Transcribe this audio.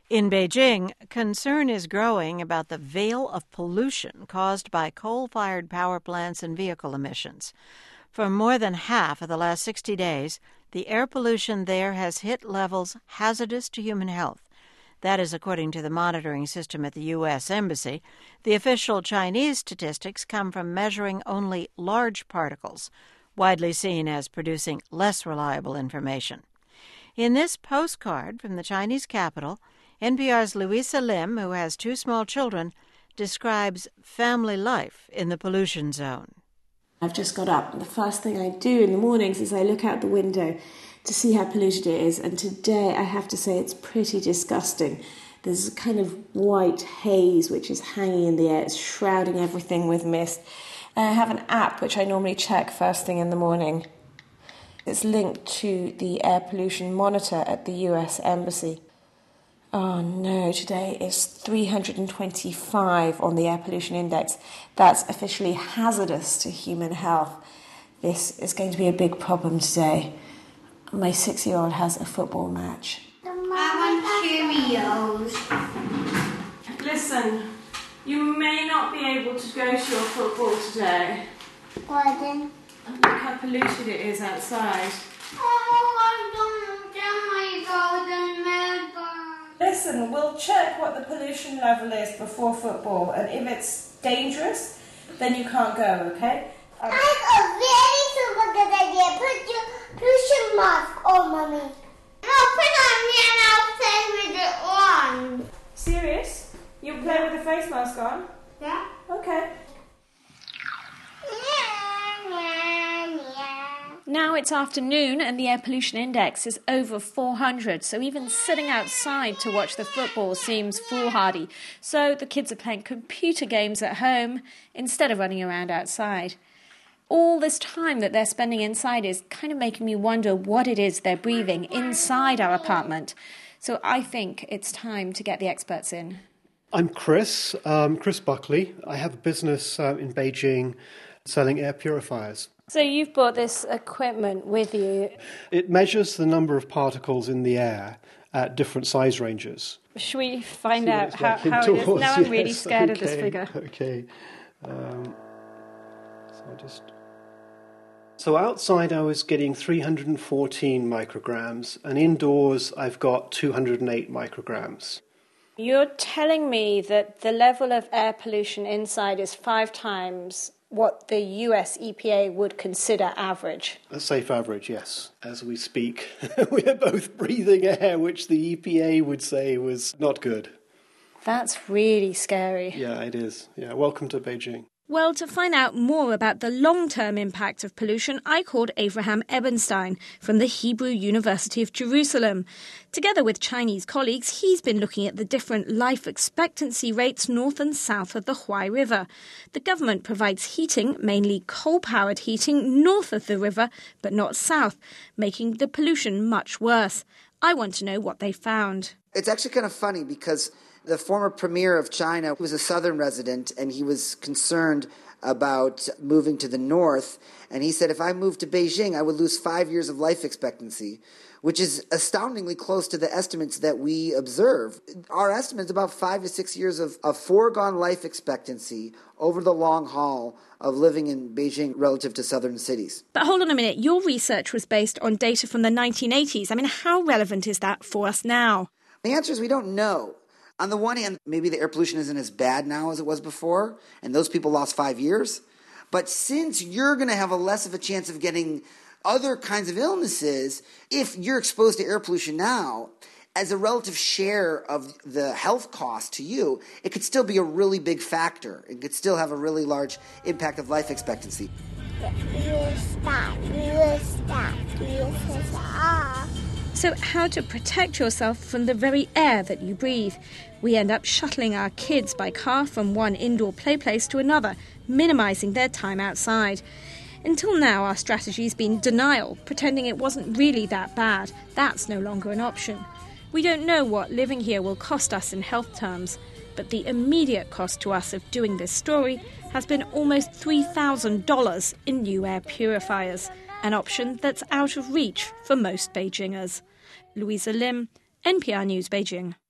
In Beijing, concern is growing about the veil of pollution caused by coal-fired power plants and vehicle emissions. For more than half of the last 60 days, the air pollution there has hit levels hazardous to human health. That is according to the monitoring system at the U.S. Embassy. The official Chinese statistics come from measuring only large particles, widely seen as producing less reliable information. In this postcard from the Chinese capital, NPR's Louisa Lim, who has 2 small children, describes family life in the pollution zone. I've just got up, and the first thing I do in the mornings is I look out the window to see how polluted it is, and today I have to say it's pretty disgusting. There's a kind of white haze which is hanging in the air, it's shrouding everything with mist. And I have an app which I normally check first thing in the morning. It's linked to the air pollution monitor at the US Embassy. Oh no, today is 325 on the air pollution index. That's officially hazardous to human health. This is going to be a big problem today. My 6-year-old has a football match. I want Cheerios. Listen, you may not be able to go to your football today. Why then? Look how polluted it is outside. Oh, I don't get my golden medal. Listen, we'll check what the pollution level is before football, and if it's dangerous, then you can't go, okay? I have a very super good idea. Put your pollution mask on, Mommy. No, put it on me and I'll play with it on. Serious? You'll play with the face mask on? Yeah? Okay. Now it's afternoon and the air pollution index is over 400, so even sitting outside to watch the football seems foolhardy. So the kids are playing computer games at home instead of running around outside. All this time that they're spending inside is kind of making me wonder what it is they're breathing inside our apartment. So I think it's time to get the experts in. I'm Chris Buckley. I have a business in Beijing selling air purifiers. So you've brought this equipment with you. It measures the number of particles in the air at different size ranges. Should we find out how it is? Now I'm really scared of this figure. Okay. So outside I was getting 314 micrograms, and indoors I've got 208 micrograms. You're telling me that the level of air pollution inside is 5 times what the US EPA would consider average. A safe average, yes. As we speak, we are both breathing air which the EPA would say was not good. That's really scary. Yeah, it is. Yeah, welcome to Beijing. Well, to find out more about the long-term impact of pollution, I called Avraham Ebenstein from the Hebrew University of Jerusalem. Together with Chinese colleagues, he's been looking at the different life expectancy rates north and south of the Huai River. The government provides heating, mainly coal-powered heating, north of the river, but not south, making the pollution much worse. I want to know what they found. It's actually kind of funny because the former premier of China was a southern resident, and he was concerned about moving to the north. And he said, if I moved to Beijing, I would lose 5 years of life expectancy, which is astoundingly close to the estimates that we observe. Our estimate is about 5 to 6 years of foregone life expectancy over the long haul of living in Beijing relative to southern cities. But hold on a minute. Your research was based on data from the 1980s. I mean, how relevant is that for us now? The answer is we don't know. On the one hand, maybe the air pollution isn't as bad now as it was before, and those people lost 5 years. But since you're going to have less of a chance of getting other kinds of illnesses, if you're exposed to air pollution now, as a relative share of the health cost to you, it could still be a really big factor. It could still have a really large impact of life expectancy. So how to protect yourself from the very air that you breathe? We end up shuttling our kids by car from one indoor play place to another, minimising their time outside. Until now, our strategy's been denial, pretending it wasn't really that bad. That's no longer an option. We don't know what living here will cost us in health terms, but the immediate cost to us of doing this story has been almost $3,000 in new air purifiers, an option that's out of reach for most Beijingers. Louisa Lim, NPR News, Beijing.